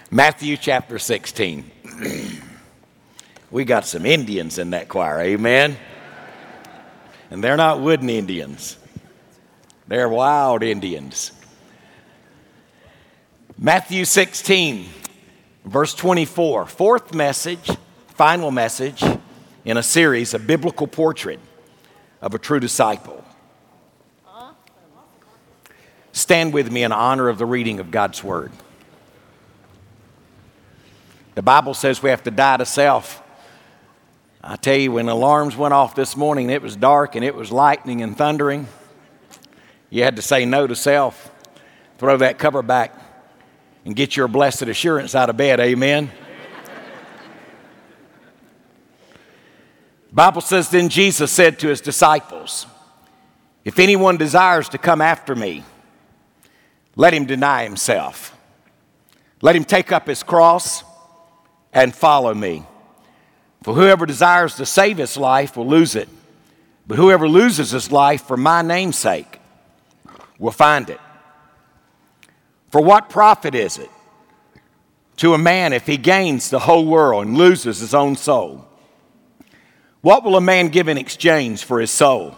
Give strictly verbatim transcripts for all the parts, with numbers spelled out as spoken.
Matthew chapter sixteen. We got some Indians in that choir, amen? And they're not wooden Indians. They're wild Indians. Matthew sixteen, verse twenty-four. Fourth message, final message in a series, a biblical portrait of a true disciple. Stand with me in honor of the reading of God's Word. The Bible says we have to die to self. I tell you, when alarms went off this morning, it was dark and it was lightning and thundering. You had to say no to self. Throw that cover back and get your blessed assurance out of bed, amen? The Bible says, then Jesus said to his disciples, if anyone desires to come after me, let him deny himself. Let him take up his cross and follow me. For whoever desires to save his life will lose it, but whoever loses his life for my name's sake will find it. For what profit is it to a man if he gains the whole world and loses his own soul? What will a man give in exchange for his soul?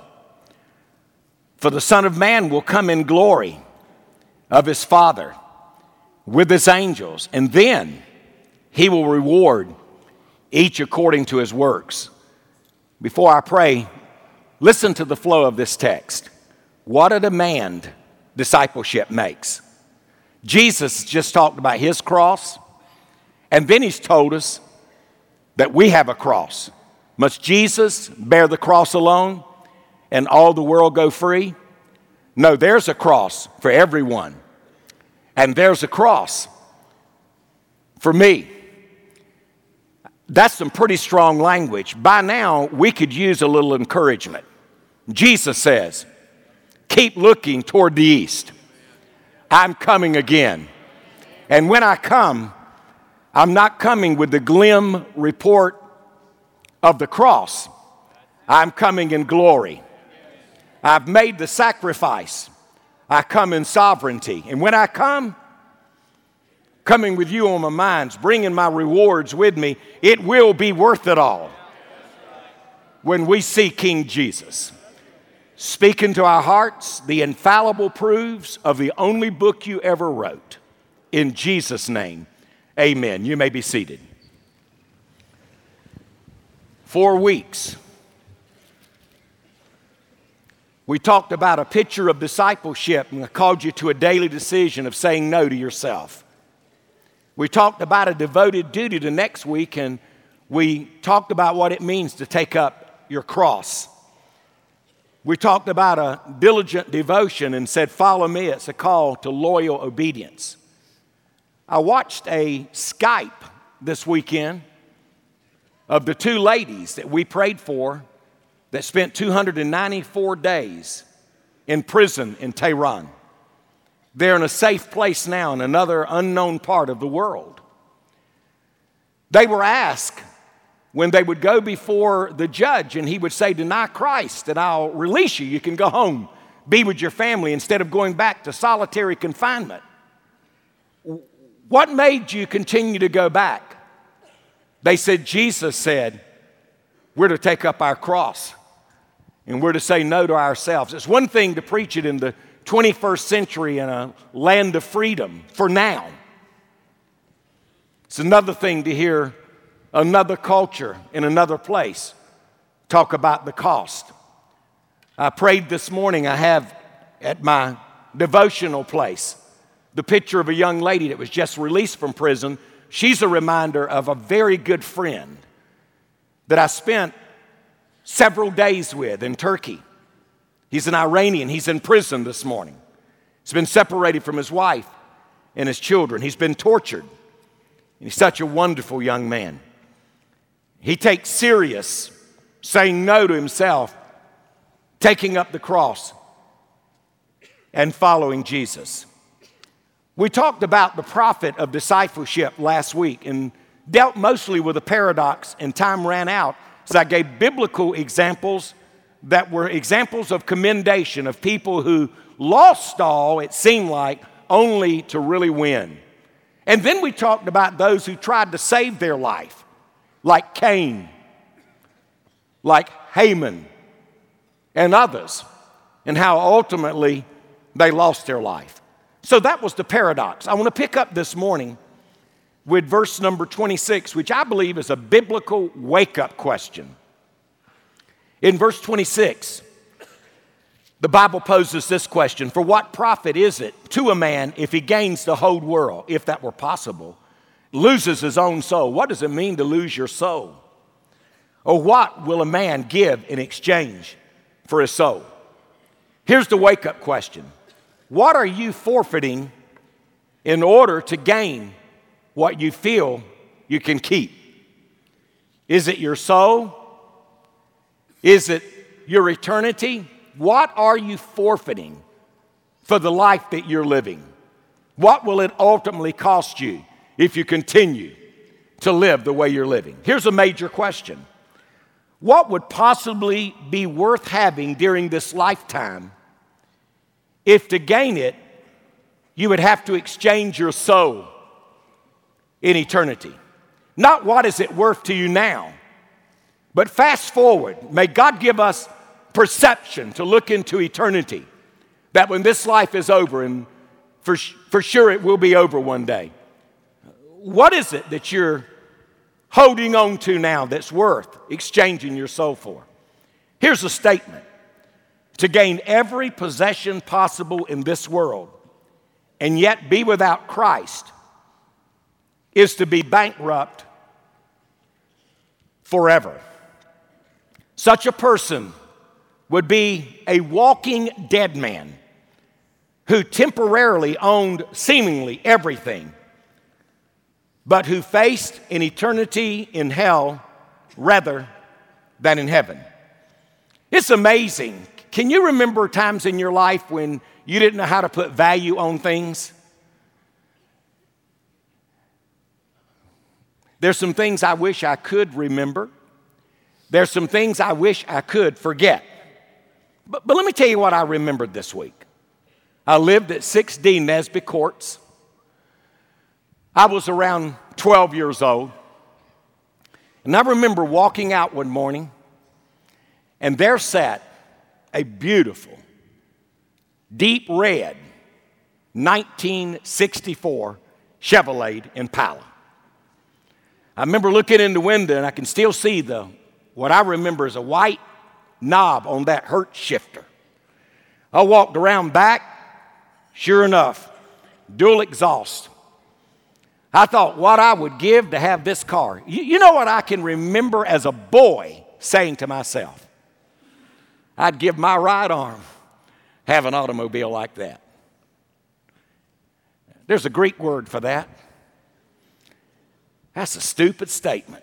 For the Son of Man will come in glory of his Father with his angels, and then he will reward each according to his works. Before I pray, listen to the flow of this text. What a demand discipleship makes. Jesus just talked about his cross, and then he's told us that we have a cross. Must Jesus bear the cross alone and all the world go free? No, there's a cross for everyone, and there's a cross for me. That's some pretty strong language. By now, we could use a little encouragement. Jesus says, keep looking toward the east. I'm coming again. And when I come, I'm not coming with the glim report of the cross. I'm coming in glory. I've made the sacrifice. I come in sovereignty. And when I come, coming with you on my minds, bringing my rewards with me, it will be worth it all when we see King Jesus. Speak into our hearts the infallible proofs of the only book you ever wrote. In Jesus' name, amen. You may be seated. Four weeks. We talked about a picture of discipleship, and I called you to a daily decision of saying no to yourself. We talked about a devoted duty to next week, and we talked about what it means to take up your cross. We talked about a diligent devotion and said, follow me. It's a call to loyal obedience. I watched a Skype this weekend of the two ladies that we prayed for that spent two hundred ninety-four days in prison in Tehran. They're in a safe place now in another unknown part of the world. They were asked when they would go before the judge and he would say, deny Christ and I'll release you. You can go home, be with your family instead of going back to solitary confinement. What made you continue to go back? They said, Jesus said, we're to take up our cross and we're to say no to ourselves. It's one thing to preach it in the twenty-first century in a land of freedom for now. It's another thing to hear another culture in another place talk about the cost. I prayed this morning. I have at my devotional place the picture of a young lady that was just released from prison. She's a reminder of a very good friend that I spent several days with in Turkey. He's an Iranian. He's in prison this morning. He's been separated from his wife and his children. He's been tortured. And he's such a wonderful young man. He takes serious saying no to himself, taking up the cross, and following Jesus. We talked about the profit of discipleship last week and dealt mostly with a paradox, and time ran out. So I gave biblical examples that were examples of commendation of people who lost all, it seemed like, only to really win. And then we talked about those who tried to save their life, like Cain, like Haman, and others, and how ultimately they lost their life. So that was the paradox. I want to pick up this morning with verse number twenty-six, which I believe is a biblical wake-up question. In verse twenty-six, the Bible poses this question: for what profit is it to a man if he gains the whole world, if that were possible, loses his own soul? What does it mean to lose your soul? Or what will a man give in exchange for his soul? Here's the wake-up question. What are you forfeiting in order to gain what you feel you can keep? Is it your soul? Is it your eternity? What are you forfeiting for the life that you're living? What will it ultimately cost you if you continue to live the way you're living? Here's a major question. What would possibly be worth having during this lifetime if to gain it, you would have to exchange your soul in eternity? Not what is it worth to you now, but fast forward. May God give us perception to look into eternity, that when this life is over, and for, for sure it will be over one day, what is it that you're holding on to now that's worth exchanging your soul for? Here's a statement. To gain every possession possible in this world and yet be without Christ is to be bankrupt forever. Such a person would be a walking dead man who temporarily owned seemingly everything, but who faced an eternity in hell rather than in heaven. It's amazing. Can you remember times in your life when you didn't know how to put value on things? There's some things I wish I could remember. There's some things I wish I could forget. But, but let me tell you what I remembered this week. I lived at six D Nesby Courts. I was around twelve years old. And I remember walking out one morning, and there sat a beautiful, deep red nineteen sixty-four Chevrolet Impala. I remember looking in the window, and I can still see the what I remember is a white knob on that Hertz shifter. I walked around back. Sure enough, dual exhaust. I thought what I would give to have this car. You, you know what I can remember as a boy saying to myself? I'd give my right arm to have an automobile like that. There's a Greek word for that. That's a stupid statement.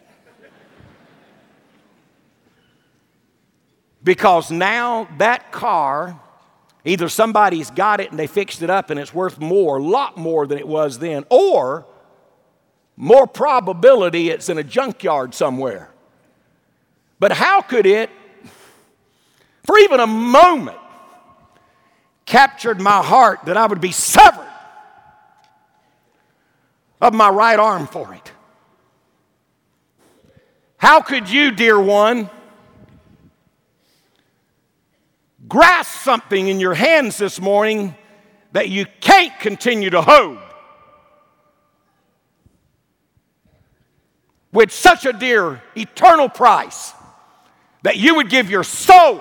Because now that car, either somebody's got it and they fixed it up and it's worth more, a lot more than it was then, or more probability it's in a junkyard somewhere. But how could it, for even a moment, captured my heart that I would be severed of my right arm for it? How could you, dear one, grasp something in your hands this morning that you can't continue to hold with such a dear eternal price that you would give your soul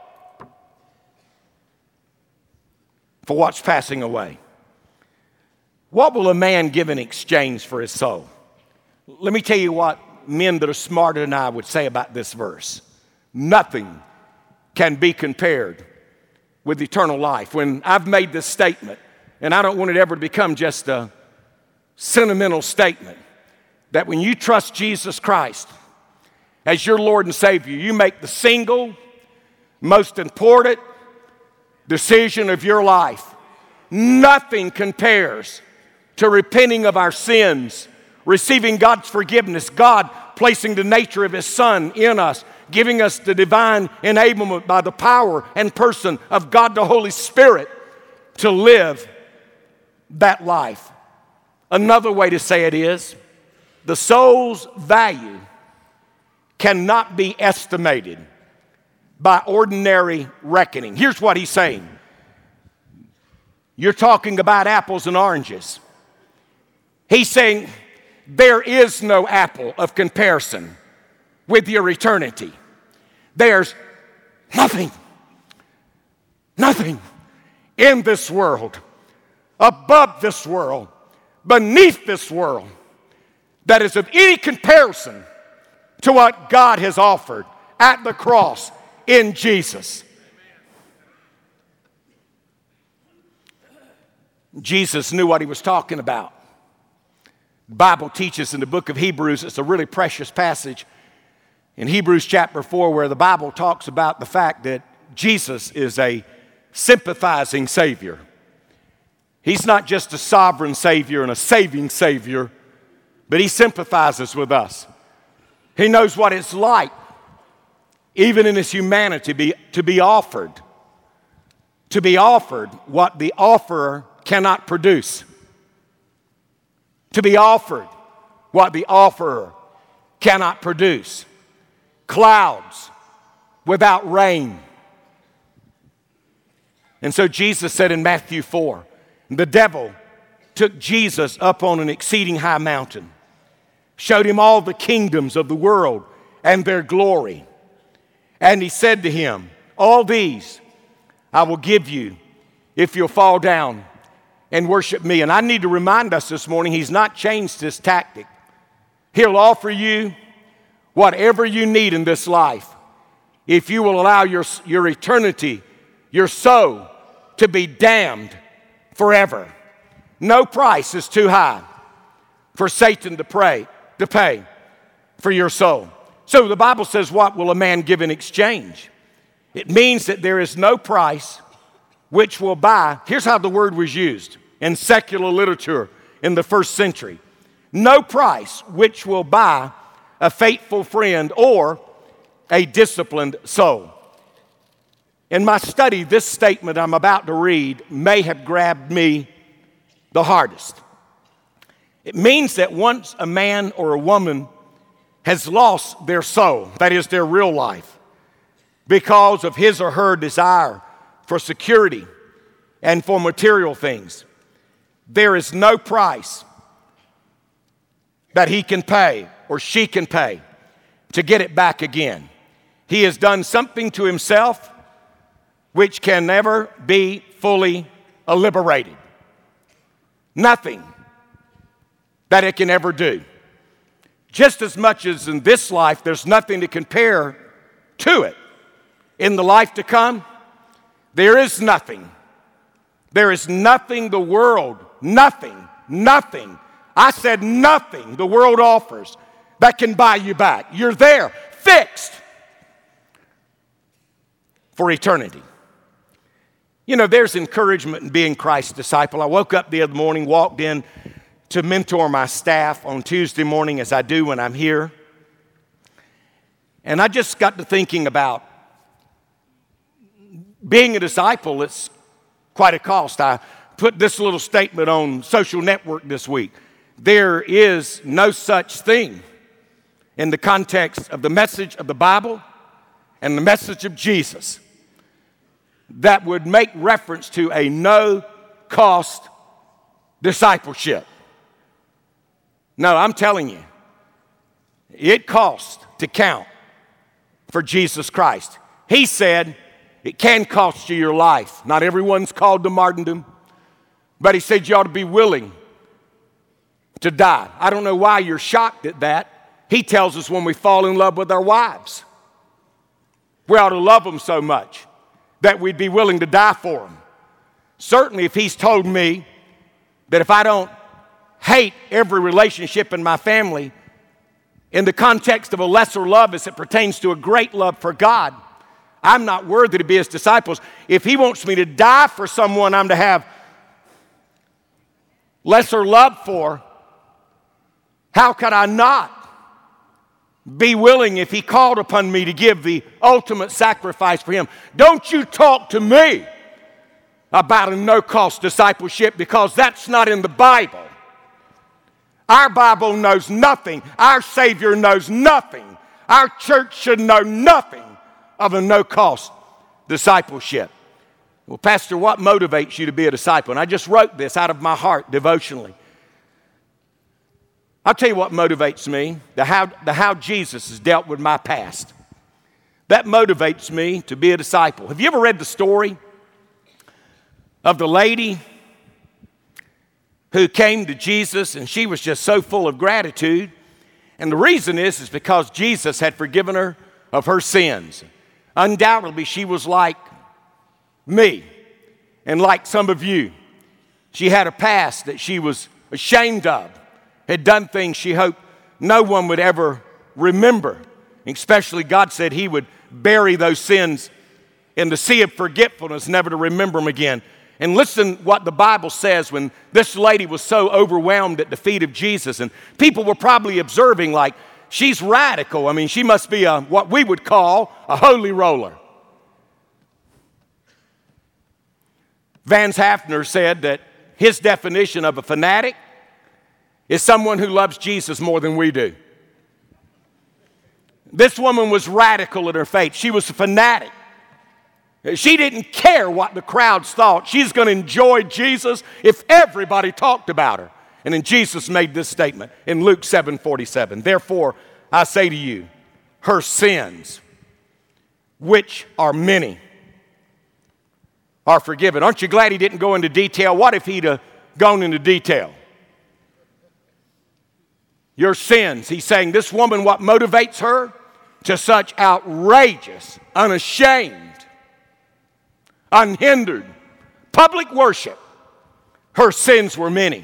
for what's passing away? What will a man give in exchange for his soul? Let me tell you what men that are smarter than I would say about this verse. Nothing can be compared with eternal life. When I've made this statement, and I don't want it ever to become just a sentimental statement, that when you trust Jesus Christ as your Lord and Savior, you make the single most important decision of your life. Nothing compares to repenting of our sins, receiving God's forgiveness, God placing the nature of His Son in us, giving us the divine enablement by the power and person of God the Holy Spirit to live that life Another way to say it is, the soul's value cannot be estimated by ordinary reckoning. Here's what he's saying. You're talking about apples and oranges. He's saying there is no apple of comparison with your eternity. There's nothing, nothing in this world, above this world, beneath this world, that is of any comparison to what God has offered at the cross in Jesus. Jesus knew what he was talking about. The Bible teaches in the book of Hebrews, it's a really precious passage in Hebrews chapter four, where the Bible talks about the fact that Jesus is a sympathizing Savior. He's not just a sovereign Savior and a saving Savior, but he sympathizes with us. He knows what it's like, even in his humanity, be, to be offered, to be offered what the offerer cannot produce. To be offered what the offerer cannot produce. Clouds without rain. And so Jesus said in Matthew four, the devil took Jesus up on an exceeding high mountain, showed him all the kingdoms of the world and their glory. And he said to him, all these I will give you if you'll fall down and worship me. And I need to remind us this morning, he's not changed his tactic. He'll offer you whatever you need in this life if you will allow your, your eternity, your soul, to be damned forever. No price is too high for Satan to pray, to pay for your soul. So the Bible says, what will a man give in exchange? It means that there is no price which will buy. Here's how the word was used in secular literature in the first century. No price which will buy a faithful friend or a disciplined soul. In my study, this statement I'm about to read may have grabbed me the hardest. It means that once a man or a woman has lost their soul, that is their real life, because of his or her desire for security and for material things, there is no price that he can pay or she can pay to get it back again. He has done something to himself which can never be fully liberated. Nothing that it can ever do. Just as much as in this life, there's nothing to compare to it. In the life to come, there is nothing. There is nothing the world, nothing, nothing, I said nothing the world offers that can buy you back. You're there, fixed for eternity. You know, there's encouragement in being Christ's disciple. I woke up the other morning, walked in to mentor my staff on Tuesday morning, as I do when I'm here. And I just got to thinking about being a disciple. It's quite a cost. I put this little statement on social network this week. There is no such thing in the context of the message of the Bible and the message of Jesus that would make reference to a no-cost discipleship. No, I'm telling you, it costs to count for Jesus Christ. He said it can cost you your life. Not everyone's called to martyrdom, but he said you ought to be willing to die. I don't know why you're shocked at that. He tells us when we fall in love with our wives, we ought to love them so much that we'd be willing to die for them. Certainly if he's told me that if I don't hate every relationship in my family in the context of a lesser love as it pertains to a great love for God, I'm not worthy to be his disciples. If he wants me to die for someone I'm to have lesser love for, how could I not be willing if he called upon me to give the ultimate sacrifice for him? Don't you talk to me about a no-cost discipleship, because that's not in the Bible. Our Bible knows nothing. Our Savior knows nothing. Our church should know nothing of a no-cost discipleship. Well, Pastor, what motivates you to be a disciple? And I just wrote this out of my heart devotionally. I'll tell you what motivates me, the how, the how Jesus has dealt with my past. That motivates me to be a disciple. Have you ever read the story of the lady who came to Jesus, and she was just so full of gratitude? And the reason is, is because Jesus had forgiven her of her sins. Undoubtedly, she was like me and like some of you. She had a past that she was ashamed of, had done things she hoped no one would ever remember. Especially God said he would bury those sins in the sea of forgetfulness, never to remember them again. And listen what the Bible says when this lady was so overwhelmed at the feet of Jesus. And people were probably observing like, she's radical. I mean, she must be a, what we would call a holy roller. Vance Havner said that his definition of a fanatic is someone who loves Jesus more than we do. This woman was radical in her faith. She was a fanatic. She didn't care what the crowds thought. She's going to enjoy Jesus if everybody talked about her. And then Jesus made this statement in Luke seven forty-seven. Therefore, I say to you, her sins, which are many, are forgiven. Aren't you glad he didn't go into detail? What if he'd have gone into detail? Your sins. He's saying this woman, what motivates her to such outrageous, unashamed, unhindered public worship? Her sins were many.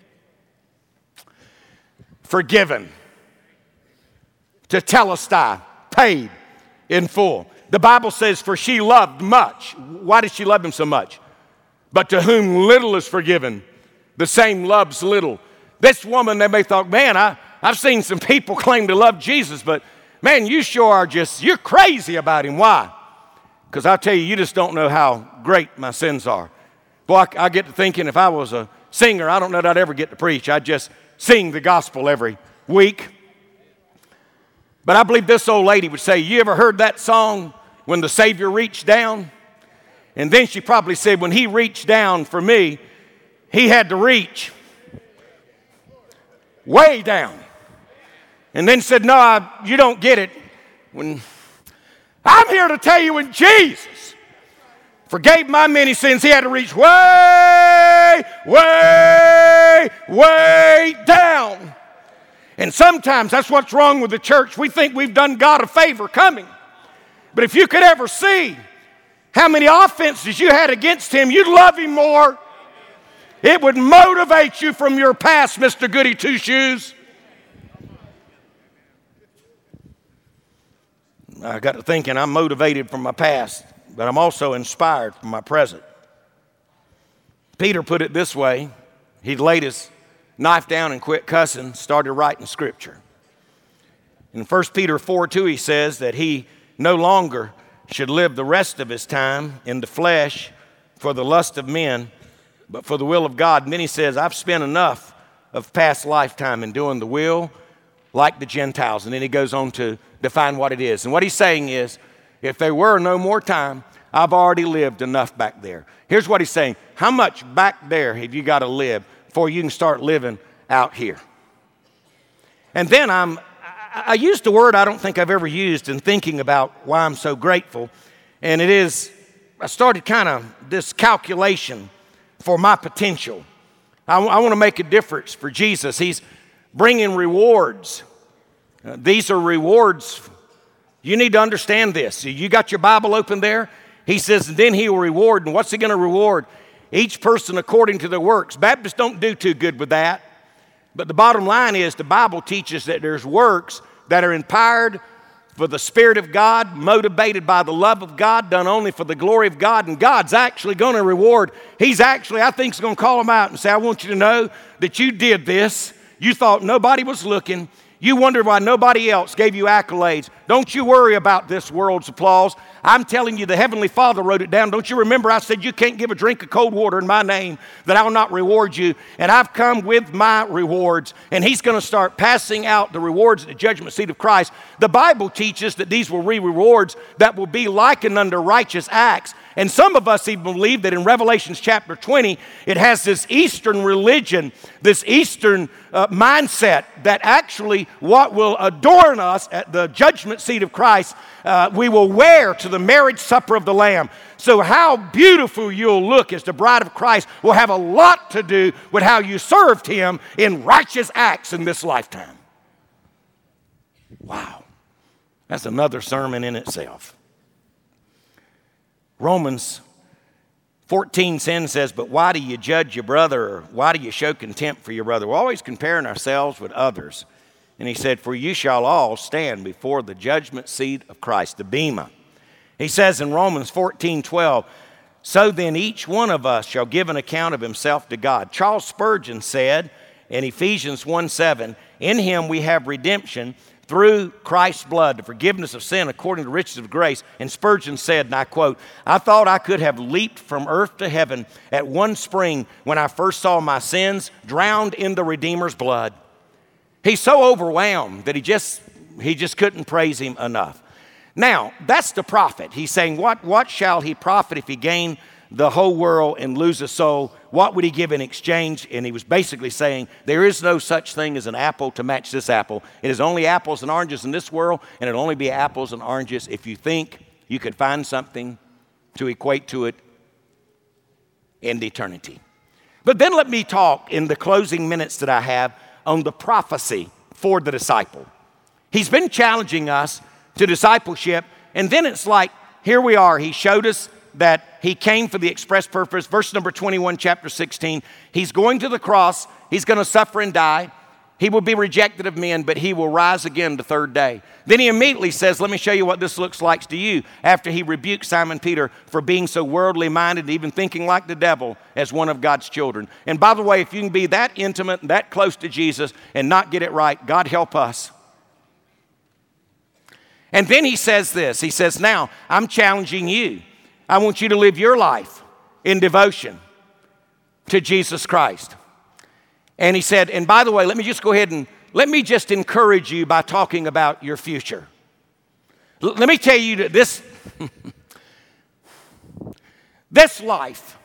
Forgiven. Tetelestai, paid in full. The Bible says, for she loved much. Why did she love him so much? But to whom little is forgiven, the same loves little. This woman, they may thought, man, I, I've seen some people claim to love Jesus, but man, you sure are just, you're crazy about him. Why? Because I tell you, you just don't know how great my sins are. Boy, I, I get to thinking if I was a singer, I don't know that I'd ever get to preach. I'd just sing the gospel every week. But I believe this old lady would say, you ever heard that song, When the Savior Reached Down? And then she probably said, when he reached down for me, he had to reach way down. And then said, no, I, you don't get it. When I'm here to tell you, when Jesus forgave my many sins, he had to reach way, way, way down. And sometimes that's what's wrong with the church. We think we've done God a favor coming. But if you could ever see how many offenses you had against him, you'd love him more. It would motivate you from your past, Mister Goody Two-Shoes. I got to thinking I'm motivated from my past, but I'm also inspired from my present. Peter put it this way. He'd laid his knife down and quit cussing, started writing scripture. In First Peter four two, he says that he no longer should live the rest of his time in the flesh for the lust of men, but for the will of God. And then he says, I've spent enough of past lifetime in doing the will like the Gentiles. And then he goes on to define what it is. And what he's saying is, if there were no more time, I've already lived enough back there. Here's what he's saying. How much back there have you got to live before you can start living out here? And then I'm, I, I used a word I don't think I've ever used in thinking about why I'm so grateful. And it is, I started kind of this calculation for my potential. I, I want to make a difference for Jesus. He's bringing rewards. Uh, these are rewards. You need to understand this. You got your Bible open there? He says, and then he will reward. And what's he going to reward? Each person according to their works. Baptists don't do too good with that. But the bottom line is the Bible teaches that there's works that are empowered for the Spirit of God, motivated by the love of God, done only for the glory of God. And God's actually going to reward. He's actually, I think, is going to call them out and say, I want you to know that you did this. You thought nobody was looking. You wondered why nobody else gave you accolades. Don't you worry about this world's applause. I'm telling you, the Heavenly Father wrote it down. Don't you remember I said you can't give a drink of cold water in my name that I'll not reward you? And I've come with my rewards. And he's going to start passing out the rewards at the judgment seat of Christ. The Bible teaches that these will be rewards that will be likened unto righteous acts. And some of us even believe that in Revelation chapter twenty, it has this Eastern religion, this Eastern uh, mindset that actually what will adorn us at the judgment seat of Christ, uh, we will wear to the marriage supper of the Lamb. So how beautiful you'll look as the bride of Christ will have a lot to do with how you served him in righteous acts in this lifetime. Wow. That's another sermon in itself. Romans fourteen ten says, but why do you judge your brother, or why do you show contempt for your brother? We're always comparing ourselves with others. And he said, for you shall all stand before the judgment seat of Christ, the bema. He says in Romans fourteen twelve, so then each one of us shall give an account of himself to God. Charles Spurgeon said in Ephesians one seven, in him we have redemption through Christ's blood, the forgiveness of sin according to riches of grace. And Spurgeon said, and I quote, I thought I could have leaped from earth to heaven at one spring when I first saw my sins drowned in the Redeemer's blood. He's so overwhelmed that he just, he just couldn't praise him enough. Now, that's the prophet. He's saying, what, what shall he profit if he gain the whole world and lose a soul? What would he give in exchange? And he was basically saying, there is no such thing as an apple to match this apple. It is only apples and oranges in this world, and it'll only be apples and oranges if you think you could find something to equate to it in eternity. But then let me talk in the closing minutes that I have on the prophecy for the disciple. He's been challenging us to discipleship, and then it's like, here we are. He showed us that he came for the express purpose. Verse number twenty-one, chapter sixteen. He's going to the cross. He's going to suffer and die. He will be rejected of men, but he will rise again the third day. Then he immediately says, let me show you what this looks like to you, after he rebuked Simon Peter for being so worldly minded and even thinking like the devil as one of God's children. And by the way, if you can be that intimate and that close to Jesus and not get it right, God help us. And then he says this. He says, now, I'm challenging you. I want you to live your life in devotion to Jesus Christ. And he said, and by the way, let me just go ahead and let me just encourage you by talking about your future. L- let me tell you that this, this life,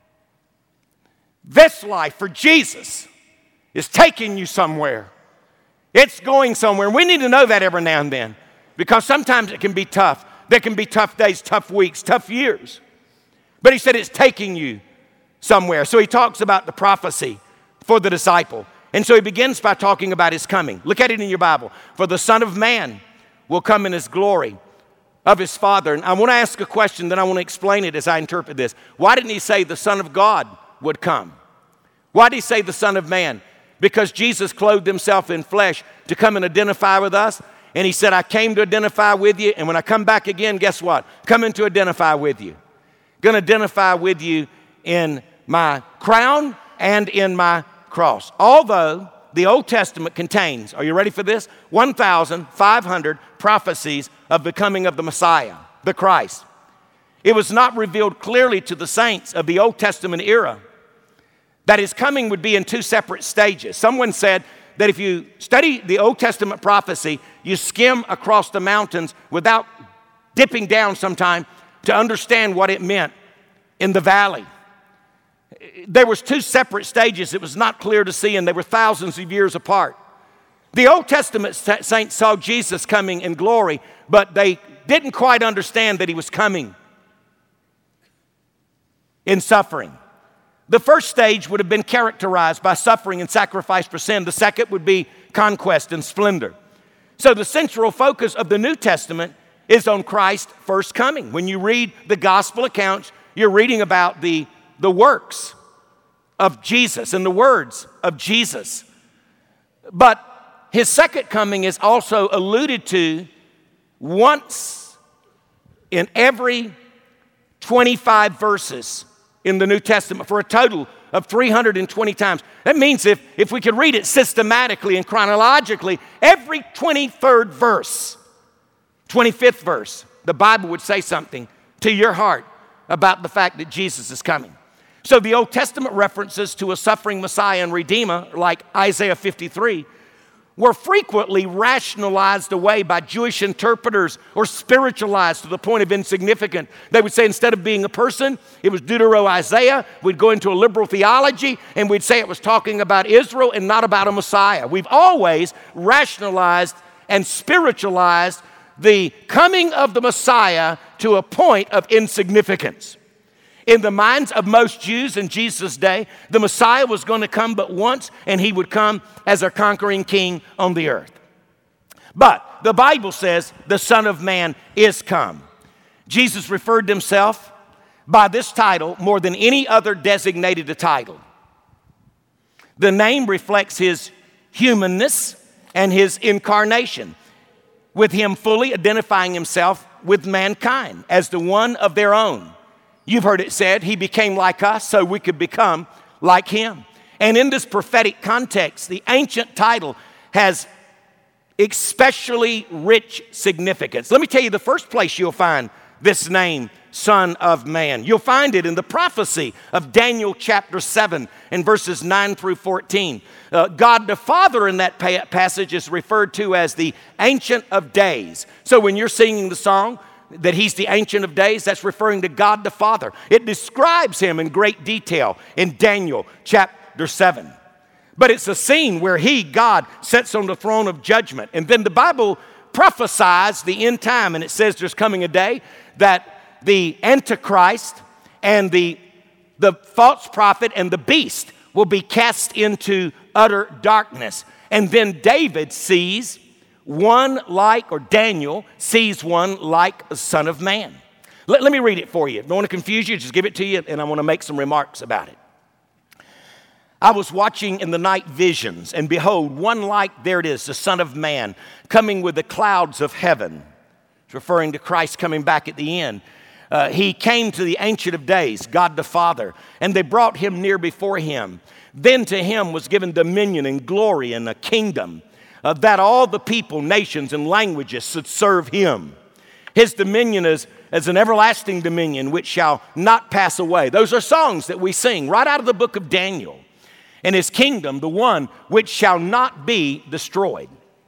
this life for Jesus is taking you somewhere. It's going somewhere. We need to know that every now and then, because sometimes it can be tough. There can be tough days, tough weeks, tough years. But he said it's taking you somewhere. So he talks about the prophecy for the disciple. And so he begins by talking about his coming. Look at it in your Bible. For the Son of Man will come in his glory of his Father. And I want to ask a question, then I want to explain it as I interpret this. Why didn't he say the Son of God would come? Why did he say the Son of Man? Because Jesus clothed himself in flesh to come and identify with us. And he said, I came to identify with you, and when I come back again, guess what? Coming to identify with you. Going to identify with you in my crown and in my cross. Although the Old Testament contains, are you ready for this? one thousand five hundred prophecies of the coming of the Messiah, the Christ. It was not revealed clearly to the saints of the Old Testament era that his coming would be in two separate stages. Someone said that if you study the Old Testament prophecy, you skim across the mountains without dipping down sometime to understand what it meant in the valley. There was two separate stages. It was not clear to see, and they were thousands of years apart. The Old Testament saints saw Jesus coming in glory, but they didn't quite understand that he was coming in suffering. The first stage would have been characterized by suffering and sacrifice for sin. The second would be conquest and splendor. So the central focus of the New Testament is on Christ's first coming. When you read the gospel accounts, you're reading about the, the works of Jesus and the words of Jesus. But his second coming is also alluded to once in every twenty-five verses in the New Testament, for a total of three hundred twenty times. That means if, if we could read it systematically and chronologically, every twenty-third verse, twenty-fifth verse, the Bible would say something to your heart about the fact that Jesus is coming. So the Old Testament references to a suffering Messiah and Redeemer, like Isaiah fifty-three, were frequently rationalized away by Jewish interpreters or spiritualized to the point of insignificant. They would say instead of being a person, it was Deutero-Isaiah. We'd go into a liberal theology and we'd say it was talking about Israel and not about a Messiah. We've always rationalized and spiritualized the coming of the Messiah to a point of insignificance. In the minds of most Jews in Jesus' day, the Messiah was going to come but once, and he would come as a conquering king on the earth. But the Bible says the Son of Man is come. Jesus referred to himself by this title more than any other designated a title. The name reflects his humanness and his incarnation, with him fully identifying himself with mankind as the one of their own. You've heard it said, he became like us so we could become like him. And in this prophetic context, the ancient title has especially rich significance. Let me tell you the first place you'll find this name, Son of Man. You'll find it in the prophecy of Daniel chapter seven and verses nine through fourteen. Uh, God the Father in that pa- passage is referred to as the Ancient of Days. So when you're singing the song, that he's the Ancient of Days, that's referring to God the Father. It describes him in great detail in Daniel chapter seven. But it's a scene where he, God, sits on the throne of judgment. And then the Bible prophesies the end time, and it says there's coming a day that the Antichrist and the, the false prophet and the beast will be cast into utter darkness. And then David sees one like, or Daniel sees one like a Son of Man. Let, let me read it for you. If I don't want to confuse you, just give it to you, and I want to make some remarks about it. I was watching in the night visions, and behold, one like, there it is, the Son of Man, coming with the clouds of heaven. It's referring to Christ coming back at the end. Uh, he came to the Ancient of Days, God the Father, and they brought him near before him. Then to him was given dominion and glory and a kingdom, Uh, that all the people, nations, and languages should serve him. His dominion is as an everlasting dominion which shall not pass away. Those are songs that we sing right out of the book of Daniel. And his kingdom, the one which shall not be destroyed.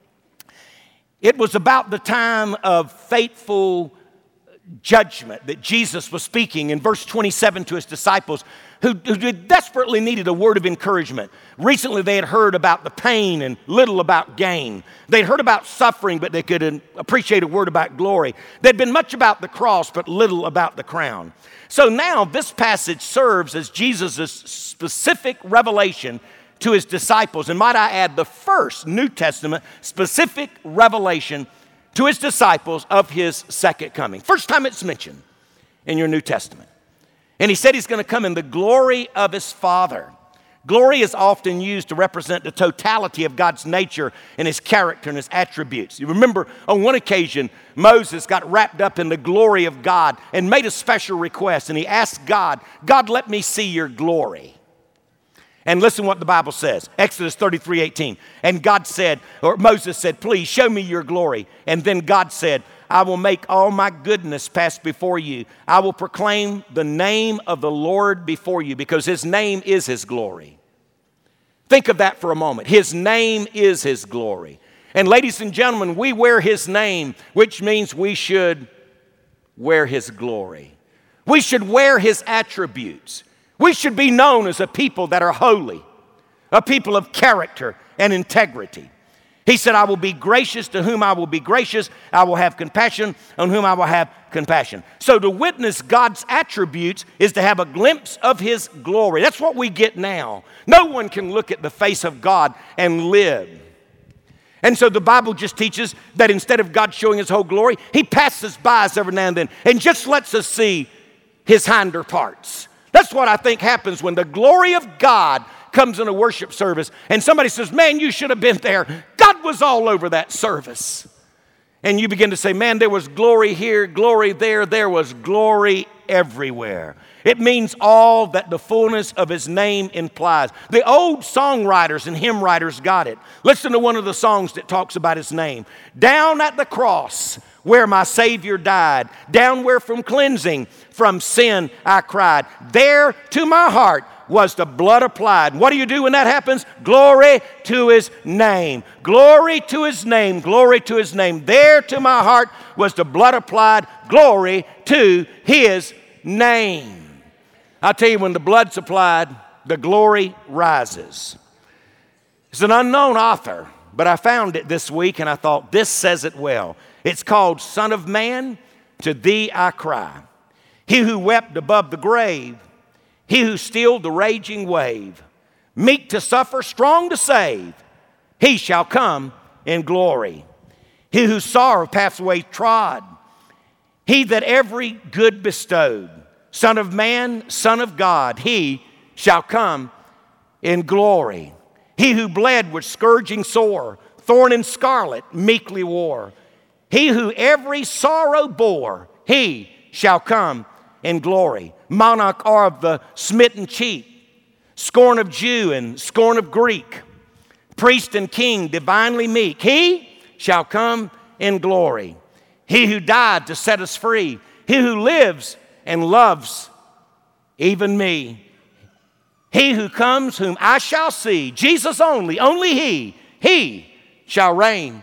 It was about the time of fateful judgment that Jesus was speaking in verse twenty-seven to his disciples who, who desperately needed a word of encouragement. Recently they had heard about the pain and little about gain. They'd heard about suffering, but they could appreciate a word about glory. There'd been much about the cross, but little about the crown. So now this passage serves as Jesus' specific revelation to his disciples. And might I add, the first New Testament specific revelation to his disciples of his second coming. First time it's mentioned in your New Testament. And he said he's going to come in the glory of his Father. Glory is often used to represent the totality of God's nature and his character and his attributes. You remember on one occasion, Moses got wrapped up in the glory of God and made a special request. And he asked God, God, let me see your glory. And listen what the Bible says, Exodus thirty-three eighteen. And God said, or Moses said, please show me your glory. And then God said, I will make all my goodness pass before you. I will proclaim the name of the Lord before you, because his name is his glory. Think of that for a moment. His name is his glory. And ladies and gentlemen, we wear his name, which means we should wear his glory. We should wear his attributes. We should be known as a people that are holy, a people of character and integrity. He said, I will be gracious to whom I will be gracious. I will have compassion on whom I will have compassion. So to witness God's attributes is to have a glimpse of his glory. That's what we get now. No one can look at the face of God and live. And so the Bible just teaches that instead of God showing his whole glory, he passes by us every now and then and just lets us see his hinder parts. That's what I think happens when the glory of God comes in a worship service and somebody says, man, you should have been there. God was all over that service. and you begin to say, man, there was glory here, glory there, there was glory everywhere. It means all that the fullness of his name implies. The old songwriters and hymn writers got it. Listen to one of the songs that talks about his name. Down at the cross where my Savior died, down where from cleansing from sin I cried, there to my heart was the blood applied. What do you do when that happens? Glory to his name. Glory to his name. Glory to his name. There to my heart was the blood applied. Glory to his name. I tell you, when the blood's applied, the glory rises. It's an unknown author, but I found it this week and I thought, this says it well. It's called Son of Man, to thee I cry. He who wept above the grave, he who stilled the raging wave, meek to suffer, strong to save, he shall come in glory. He whose sorrow pathway trod, he that every good bestowed, Son of Man, Son of God, he shall come in glory. He who bled with scourging sore, thorn and scarlet meekly wore, he who every sorrow bore, he shall come in glory. Monarch of the smitten cheek, scorn of Jew and scorn of Greek, priest and king divinely meek, he shall come in glory. He who died to set us free, he who lives and loves even me, he who comes whom I shall see, Jesus only, only he, he shall reign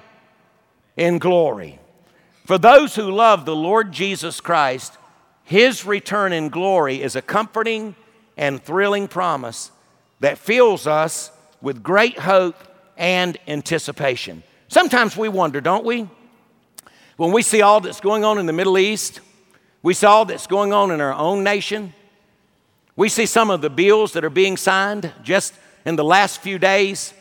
in glory. For those who love the Lord Jesus Christ, his return in glory is a comforting and thrilling promise that fills us with great hope and anticipation. Sometimes we wonder, don't we? When we see all that's going on in the Middle East, we see all that's going on in our own nation, we see some of the bills that are being signed just in the last few days.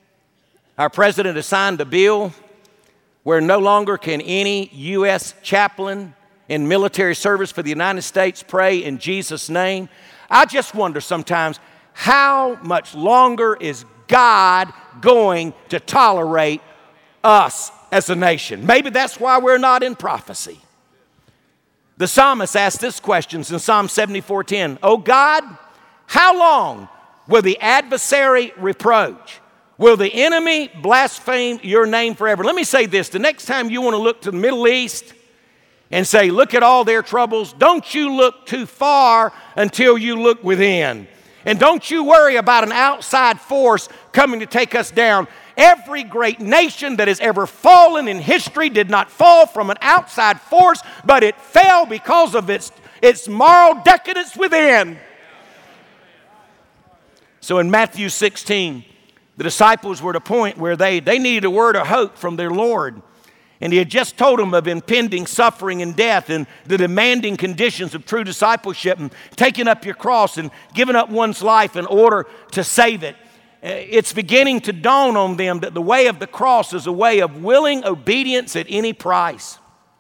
Our president has signed a bill where no longer can any U S chaplain in military service for the United States pray in Jesus' name. I just wonder sometimes, how much longer is God going to tolerate us as a nation? Maybe that's why we're not in prophecy. The psalmist asked this question in Psalm seventy-four ten. Oh God, how long will the adversary reproach? Will the enemy blaspheme your name forever? Let me say this. The next time you want to look to the Middle East and say, look at all their troubles, don't you look too far until you look within. And don't you worry about an outside force coming to take us down. Every great nation that has ever fallen in history did not fall from an outside force, but it fell because of its, its moral decadence within. So in Matthew sixteen, the disciples were at a point where they, they needed a word of hope from their Lord. And he had just told them of impending suffering and death and the demanding conditions of true discipleship and taking up your cross and giving up one's life in order to save it. It's beginning to dawn on them that the way of the cross is a way of willing obedience at any price.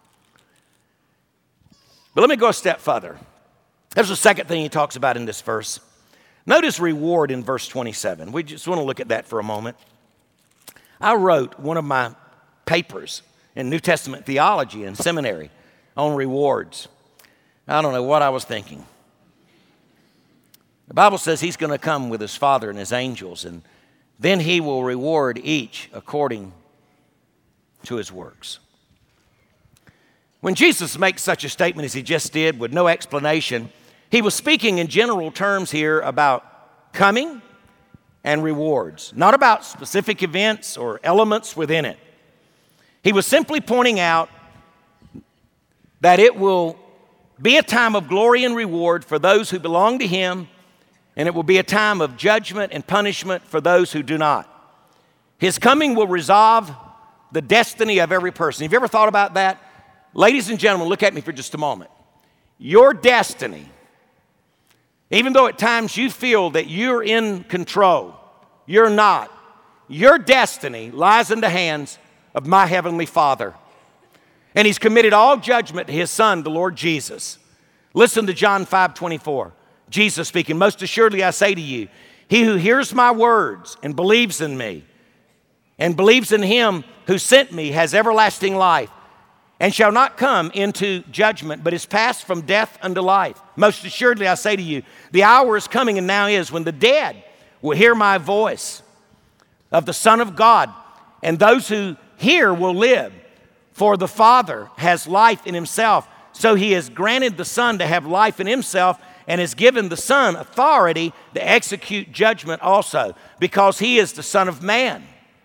But let me go a step further. There's a second thing he talks about in this verse. Notice reward in verse twenty-seven. We just want to look at that for a moment. I wrote one of my papers in New Testament theology in seminary on rewards. I don't know what I was thinking. The Bible says he's going to come with his Father and his angels, and then he will reward each according to his works. When Jesus makes such a statement as he just did with no explanation, he was speaking in general terms here about coming and rewards, not about specific events or elements within it. He was simply pointing out that it will be a time of glory and reward for those who belong to him, and it will be a time of judgment and punishment for those who do not. His coming will resolve the destiny of every person. Have you ever thought about that? Ladies and gentlemen, look at me for just a moment. Your destiny, even though at times you feel that you're in control, you're not. Your destiny lies in the hands of my heavenly Father. And he's committed all judgment to his Son, the Lord Jesus. Listen to John five twenty-four. Jesus speaking, most assuredly I say to you, he who hears my words and believes in me, and believes in him who sent me has everlasting life, and shall not come into judgment, but is passed from death unto life. Most assuredly, I say to you, the hour is coming and now is when the dead will hear my voice of the Son of God, and those who hear will live. For the Father has life in himself, so he has granted the Son to have life in himself, and has given the Son authority to execute judgment also, because he is the Son of Man.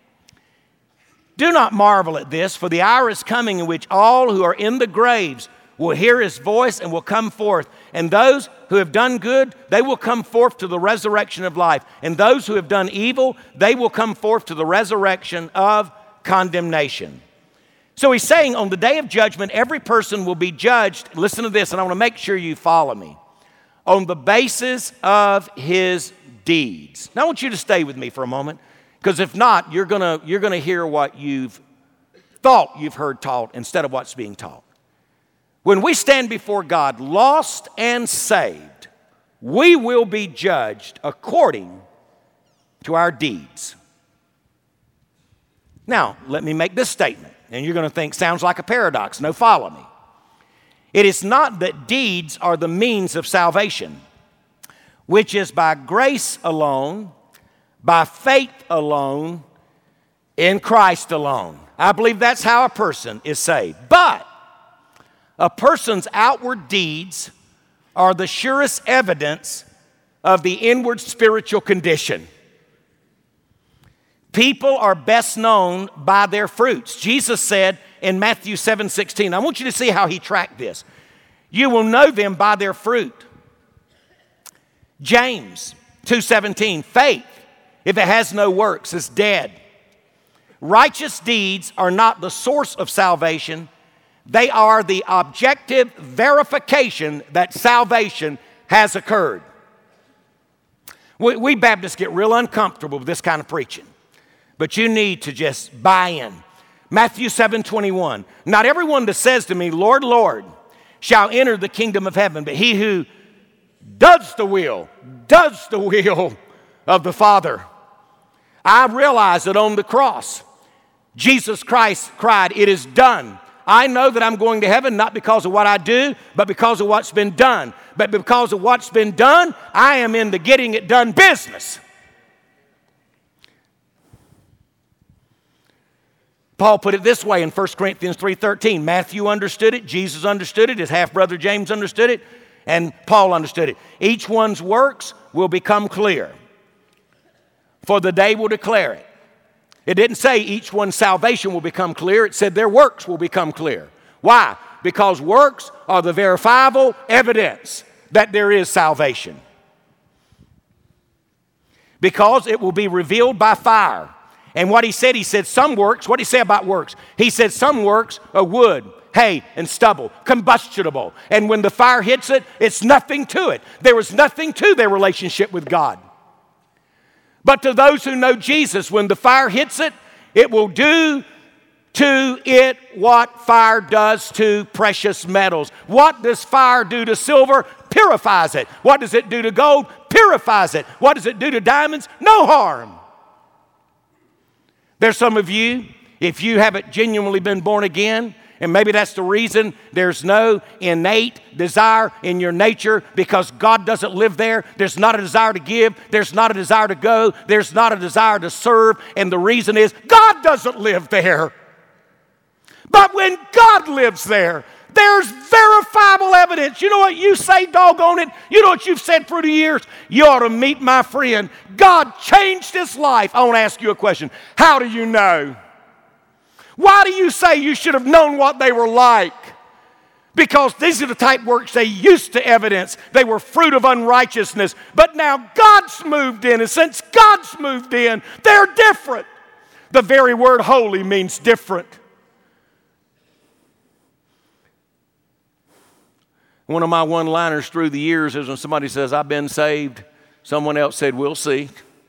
Do not marvel at this, for the hour is coming in which all who are in the graves will hear his voice and will come forth. And those who have done good, they will come forth to the resurrection of life. And those who have done evil, they will come forth to the resurrection of condemnation. So he's saying on the day of judgment, every person will be judged, listen to this, and I want to make sure you follow me, on the basis of his deeds. Now I want you to stay with me for a moment, because if not, you're gonna, you're gonna hear what you've thought you've heard taught instead of what's being taught. When we stand before God, lost and saved, we will be judged according to our deeds. Now, let me make this statement, and you're gonna think, sounds like a paradox. No, follow me. It is not that deeds are the means of salvation, which is by grace alone, by faith alone, in Christ alone. I believe that's how a person is saved. But a person's outward deeds are the surest evidence of the inward spiritual condition. People are best known by their fruits. Jesus said in Matthew seven sixteen, I want you to see how he tracked this. You will know them by their fruit. James two seventeen, faith, if it has no works, is dead. Righteous deeds are not the source of salvation. They are the objective verification that salvation has occurred. We, we Baptists get real uncomfortable with this kind of preaching, but you need to just buy in. Matthew seven twenty-one, not everyone that says to me, Lord, Lord, shall enter the kingdom of heaven, but he who does the will, does the will of the Father. I realize that on the cross, Jesus Christ cried, it is done. I know that I'm going to heaven not because of what I do, but because of what's been done. But because of what's been done, I am in the getting it done business. Paul put it this way in First Corinthians three thirteen. Matthew understood it, Jesus understood it, his half-brother James understood it, and Paul understood it. Each one's works will become clear, for the day will declare it. It didn't say each one's salvation will become clear. It said their works will become clear. Why? Because works are the verifiable evidence that there is salvation. Because it will be revealed by fire. And what he said, he said some works, what did he say about works? He said some works are wood, hay, and stubble, combustible. And when the fire hits it, it's nothing to it. There was nothing to their relationship with God. But to those who know Jesus, when the fire hits it, it will do to it what fire does to precious metals. What does fire do to silver? Purifies it. What does it do to gold? Purifies it. What does it do to diamonds? No harm. There's some of you, if you haven't genuinely been born again, and maybe that's the reason there's no innate desire in your nature because God doesn't live there. There's not a desire to give. There's not a desire to go. There's not a desire to serve. And the reason is God doesn't live there. But when God lives there, there's verifiable evidence. You know what you say, doggone it? You know what you've said for the years? You ought to meet my friend. God changed his life. I want to ask you a question. How do you know? Why do you say you should have known what they were like? Because these are the type works they used to evidence. They were fruit of unrighteousness. But now God's moved in, and since God's moved in, they're different. The very word holy means different. One of my one-liners through the years is when somebody says, I've been saved, someone else said, we'll see.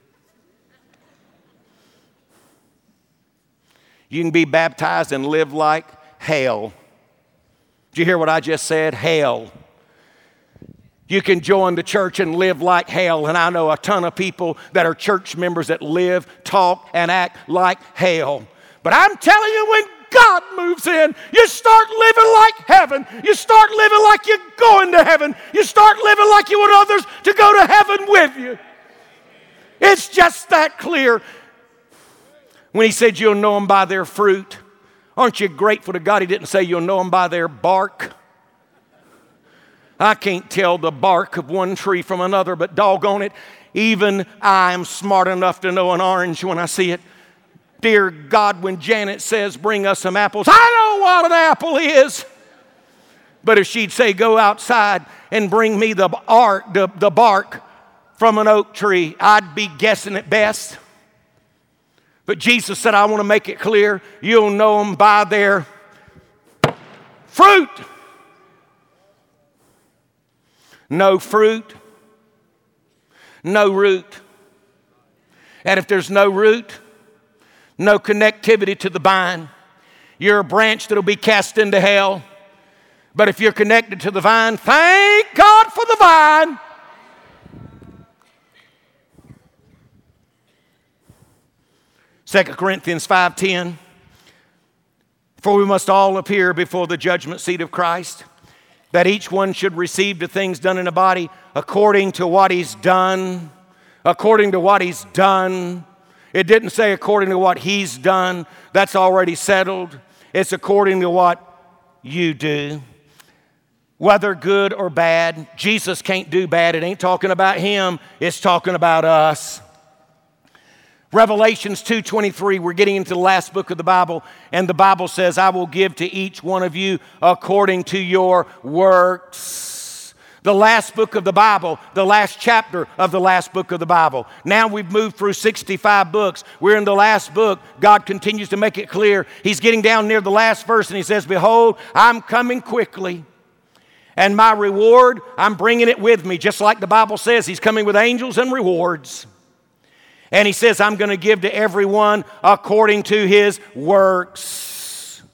You can be baptized and live like hell. Did you hear what I just said? Hell. You can join the church and live like hell. And I know a ton of people that are church members that live, talk, and act like hell. But I'm telling you, when God moves in, you start living like heaven. You start living like you're going to heaven. You start living like you want others to go to heaven with you. It's just that clear. When he said you'll know them by their fruit, aren't you grateful to God he didn't say you'll know them by their bark? I can't tell the bark of one tree from another, but doggone it, even I am smart enough to know an orange when I see it. Dear God, when Janet says, bring us some apples, I know what an apple is. But if she'd say, go outside and bring me the, arc, the, the bark from an oak tree, I'd be guessing at best. But Jesus said, I want to make it clear, you'll know them by their fruit. No fruit, no root. And if there's no root, no connectivity to the vine, you're a branch that'll be cast into hell. But if you're connected to the vine, thank God for the vine. Second Corinthians five ten, for we must all appear before the judgment seat of Christ, that each one should receive the things done in the body according to what he's done. According to what he's done. It didn't say according to what he's done. That's already settled. It's according to what you do. Whether good or bad. Jesus can't do bad. It ain't talking about him. It's talking about us. Revelations two twenty-three, we're getting into the last book of the Bible, and the Bible says, I will give to each one of you according to your works. The last book of the Bible, the last chapter of the last book of the Bible. Now we've moved through sixty-five books. We're in the last book. God continues to make it clear. He's getting down near the last verse, and he says, behold, I'm coming quickly. And my reward, I'm bringing it with me. Just like the Bible says, he's coming with angels and rewards. And he says, I'm going to give to everyone according to his works.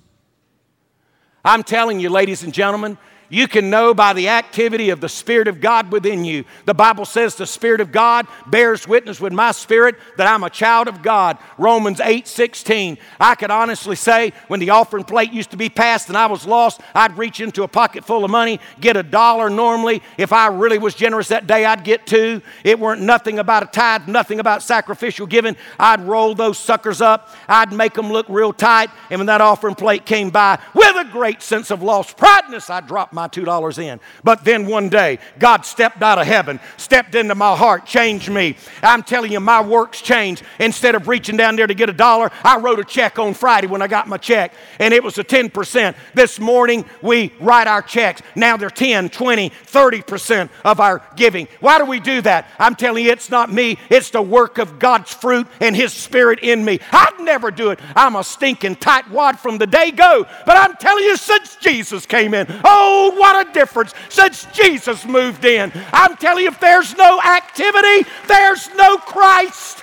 I'm telling you, ladies and gentlemen, you can know by the activity of the Spirit of God within you. The Bible says the Spirit of God bears witness with my spirit that I'm a child of God. Romans eight sixteen. I could honestly say when the offering plate used to be passed and I was lost, I'd reach into a pocket full of money, get a dollar normally. If I really was generous that day, I'd get two. It weren't nothing about a tithe, nothing about sacrificial giving. I'd roll those suckers up. I'd make them look real tight. And when that offering plate came by, with a great sense of lost prideness, I'd drop my two dollars in. But then one day, God stepped out of heaven, stepped into my heart, changed me. I'm telling you, my works changed. Instead of reaching down there to get a dollar, I wrote a check on Friday when I got my check, and it was a ten percent. This morning, we write our checks. Now they're ten, twenty, thirty percent of our giving. Why do we do that? I'm telling you, it's not me. It's the work of God's fruit and his Spirit in me. I'd never do it. I'm a stinking tightwad from the day go. But I'm telling you, since Jesus came in, oh, what a difference since Jesus moved in. I'm telling you, if there's no activity, there's no Christ.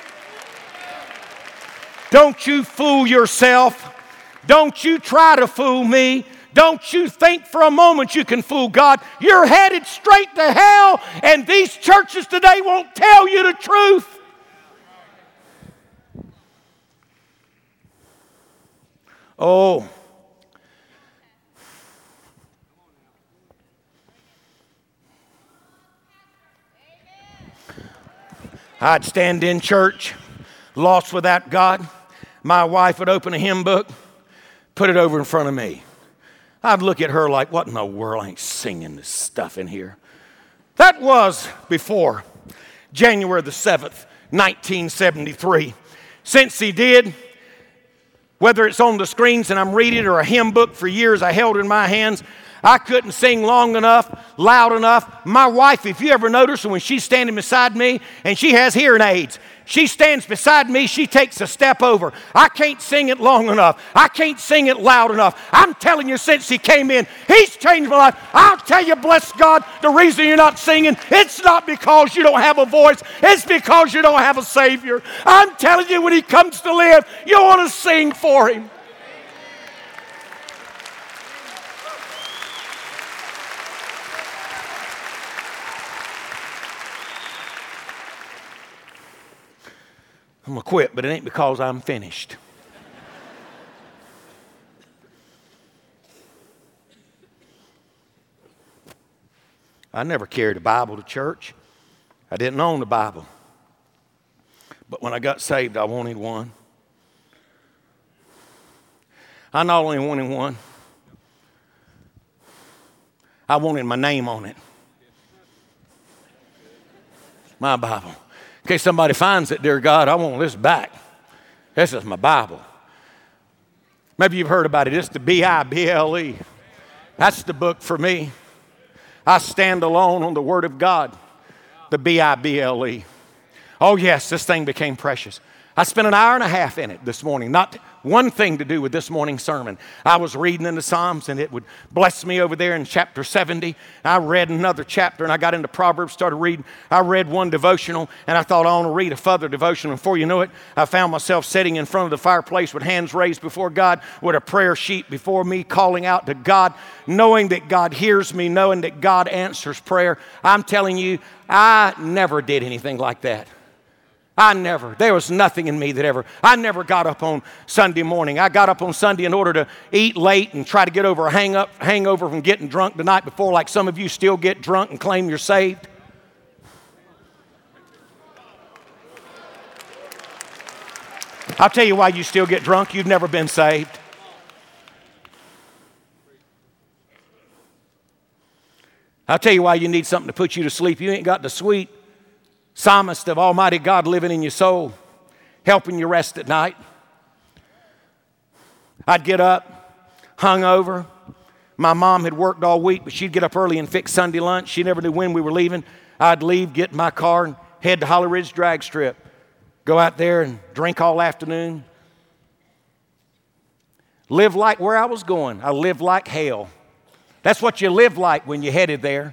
Don't you fool yourself. Don't you try to fool me. Don't you think for a moment you can fool God. You're headed straight to hell, and these churches today won't tell you the truth. Oh, I'd stand in church, lost without God. My wife would open a hymn book, put it over in front of me. I'd look at her like, what in the world? I ain't singing this stuff in here. That was before January the seventh, nineteen seventy-three. Since he did, whether it's on the screens and I'm reading it or a hymn book for years I held in my hands, I couldn't sing long enough, loud enough. My wife, if you ever notice her when she's standing beside me and she has hearing aids, she stands beside me, she takes a step over. I can't sing it long enough. I can't sing it loud enough. I'm telling you, since he came in, he's changed my life. I'll tell you, bless God, the reason you're not singing, it's not because you don't have a voice. It's because you don't have a Savior. I'm telling you, when he comes to live, you want to sing for him. I'm going to quit, but it ain't because I'm finished. I never carried a Bible to church. I didn't own a Bible. But when I got saved, I wanted one. I not only wanted one, I wanted my name on it. My Bible. In case somebody finds it, dear God, I want this back. This is my Bible. Maybe you've heard about it. It's the B I B L E. That's the book for me. I stand alone on the Word of God. The B I B L E. Oh yes, this thing became precious. I spent an hour and a half in it this morning. Not one thing to do with this morning's sermon. I was reading in the Psalms, and it would bless me over there in chapter seventy. I read another chapter, and I got into Proverbs, started reading. I read one devotional, and I thought, I want to read a further devotional. And before you know it, I found myself sitting in front of the fireplace with hands raised before God, with a prayer sheet before me, calling out to God, knowing that God hears me, knowing that God answers prayer. I'm telling you, I never did anything like that. I never. There was nothing in me that ever. I never got up on Sunday morning. I got up on Sunday in order to eat late and try to get over a hang up, hangover from getting drunk the night before, like some of you still get drunk and claim you're saved. I'll tell you why you still get drunk. You've never been saved. I'll tell you why you need something to put you to sleep. You ain't got the sweet psalmist of Almighty God living in your soul, helping you rest at night. I'd get up, hungover. My mom had worked all week, but she'd get up early and fix Sunday lunch. She never knew when we were leaving. I'd leave, get in my car, and head to Holly Ridge Drag Strip. Go out there and drink all afternoon. Live like where I was going. I lived like hell. That's what you live like when you're headed there.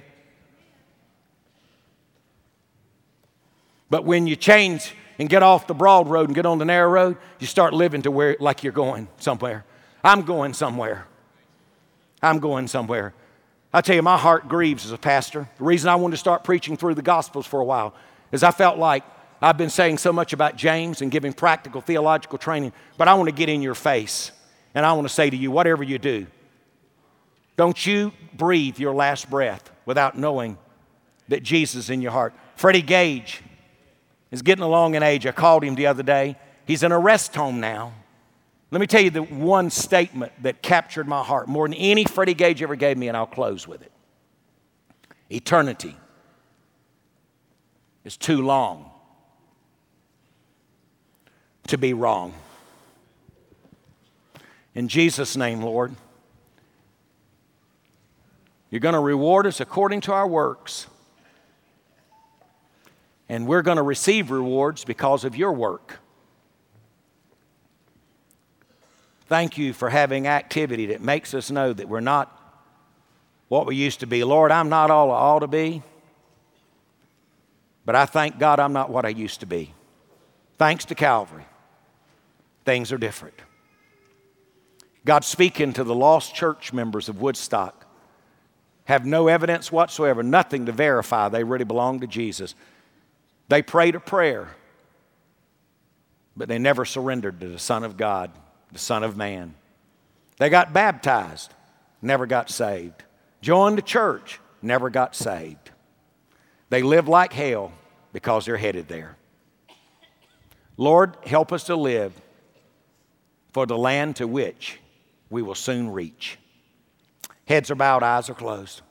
But when you change and get off the broad road and get on the narrow road, you start living to where like you're going somewhere. I'm going somewhere. I'm going somewhere. I tell you, my heart grieves as a pastor. The reason I wanted to start preaching through the Gospels for a while is I felt like I've been saying so much about James and giving practical theological training, but I want to get in your face and I want to say to you, whatever you do, don't you breathe your last breath without knowing that Jesus is in your heart. Freddie Gage is getting along in age. I called him the other day. He's in a rest home now. Let me tell you the one statement that captured my heart more than any Freddie Gage ever gave me, and I'll close with it. Eternity is too long to be wrong. In Jesus' name, Lord, you're going to reward us according to our works. And we're going to receive rewards because of your work. Thank you for having activity that makes us know that we're not what we used to be. Lord, I'm not all I ought to be, but I thank God I'm not what I used to be. Thanks to Calvary, things are different. God, speaking to the lost church members of Woodstock, have no evidence whatsoever, nothing to verify they really belong to Jesus. They prayed a prayer, but they never surrendered to the Son of God, the Son of Man. They got baptized, never got saved. Joined the church, never got saved. They live like hell because they're headed there. Lord, help us to live for the land to which we will soon reach. Heads are bowed, eyes are closed.